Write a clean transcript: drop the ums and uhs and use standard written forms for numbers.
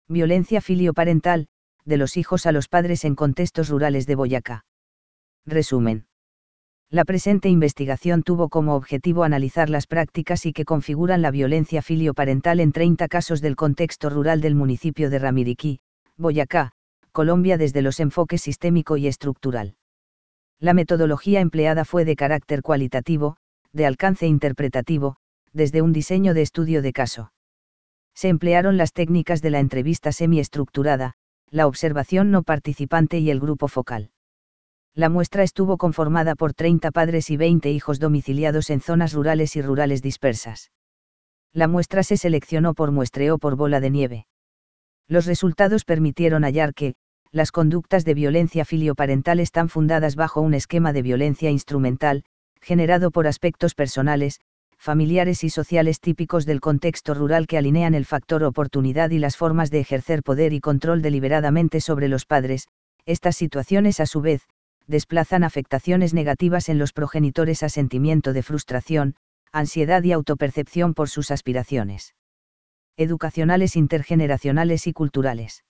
Violencia filioparental, de los hijos a los padres en contextos rurales de Boyacá. Resumen. La presente investigación tuvo como objetivo analizar las prácticas y que configuran la violencia filioparental en 30 casos del contexto rural del municipio de Ramiriquí, Boyacá, Colombia desde los enfoques sistémico y estructural. La metodología empleada fue de carácter cualitativo, de alcance interpretativo, desde un diseño de estudio de caso. Se emplearon las técnicas de la entrevista semiestructurada, la observación no participante y el grupo focal. La muestra estuvo conformada por 30 padres y 20 hijos domiciliados en zonas rurales y rurales dispersas. La muestra se seleccionó por muestreo por bola de nieve. Los resultados permitieron hallar que, las conductas de violencia filioparental están fundadas bajo un esquema de violencia instrumental, generado por aspectos personales, familiares y sociales típicos del contexto rural que alinean el factor oportunidad y las formas de ejercer poder y control deliberadamente sobre los padres. Estas situaciones a su vez, desplazan afectaciones negativas en los progenitores a sentimiento de frustración, ansiedad y autopercepción por sus aspiraciones educacionales intergeneracionales y culturales.